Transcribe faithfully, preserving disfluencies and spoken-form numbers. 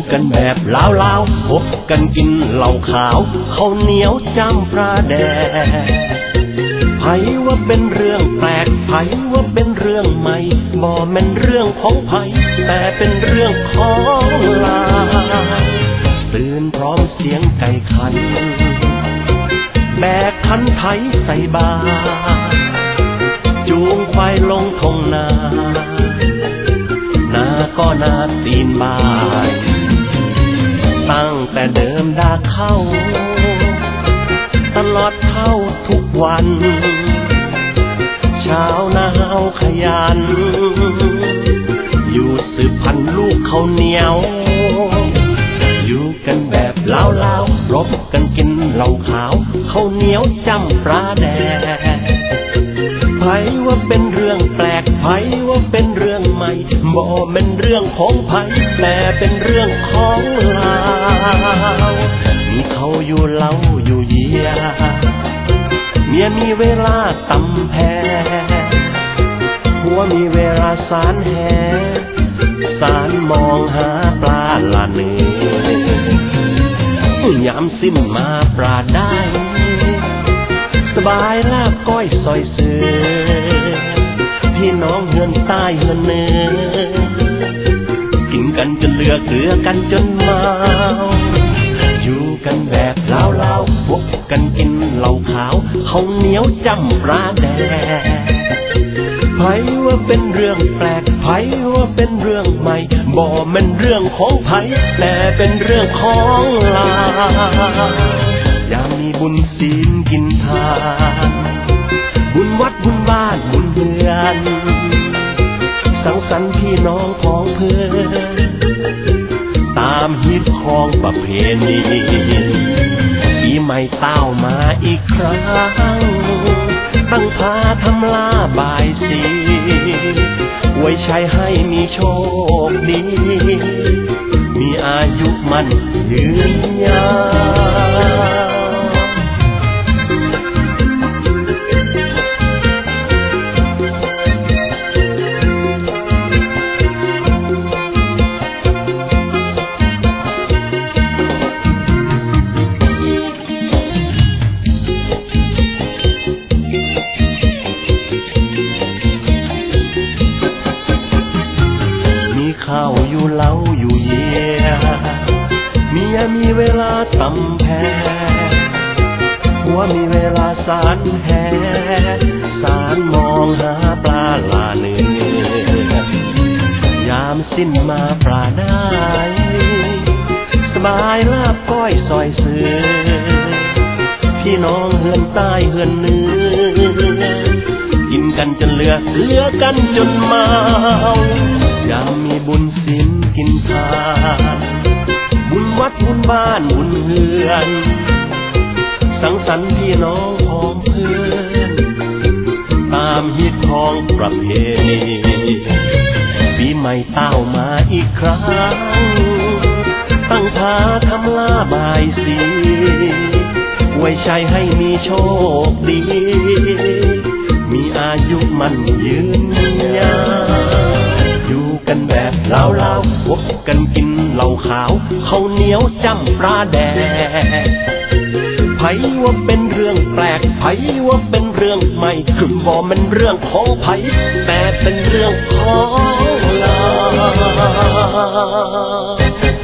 กันแบบลาวๆพบกันกินเหล้าขาวข้าวเหนียวจำปลาแดกไผว่าเป็นเรื่องแปลกไผว่าเป็นเรื่องใหม่บ่แม่นเรื่องของไผแต่เป็นเรื่องของลาวตื่นพร้อมเสียงไก่ขันแบกคันไถใส่บาจูงควายลงทงนานาก็นาตีนบ่ายตั้งแต่เดิมดาเข้าตลอดเข้าทุกวันชาวนาเอาขยันอยู่สืบพันธุ์ลูกข้าวเหนียวอยู่กันแบบลาวๆรบกันกินเหล้าขาวข้าวเหนียวจำปลาแดกไผว่าเป็นเรื่องแปลกไผว่าเป็นเรื่องใหม่บ่แม่นเรื่องของไผแต่เป็นเรื่องของลาวมีเขาอยู่เล่าอยู่เยียเมียมีเวลาตำแพผัวมีเวลาสารแหสารมองหาปลาละเนื้อยามสิ้นมาปลาได้สบายลาบก้อยซอยเสือพี่น้องเฮือนใต้เฮือนเหนือกินกันจนเหลือเกลือกันจนเมาอยู่กันแบบลาวๆพวกกันกินเหล้าขาวข้าวเหนียวจำปลาแดกไผว่าเป็นเรื่องแปลกไผว่าเป็นเรื่องใหม่บ่แม่นเรื่องของไผแต่เป็นเรื่องของลาวอยากมีบุญศีลกินทานบุญวัดบุญบ้านบุญเรือนสังสรรค์พี่น้องของเพื่อนตามฮิตของประเพณีปีใหม่เต้ามาอีกครั้งตั้งพาทำลาบายสีไว้ใช้ให้มีโชคดีมีอายุมั่นยืนยาวข้าวอยู่เล้าอยู่เยียเมียมีเวลาตำแพผัวมีเวลาสารแหสารมองหาปลาลาเนื้อยามสิ้นมาปลาได้สบายลาบก้อยซอยเสือพี่น้องเฮือนใต้เฮือนเหนือกินกันจนเหลือเหลือกันจนเมายามมีบุญศีลกินทานบุญวัดบุญบ้านบุญเรือนสังสรรค์พี่น้องของเพื่อนตามฮิตของประเพณีปีใหม่เต้ามาอีกครั้งตั้งพาทำลาบายสีไว้ใช้ให้มีโชคดีมีอายุมั่นยืนยาวอยู่กันแบบลาวๆพวกกันกินเหล้าขาวข้าวเหนียวจำปลาแดกไผว่าเป็นเรื่องแปลกไผว่าเป็นเรื่องใหม่คือบ่แม่นเรื่องของไผแต่เป็นเรื่องของลาว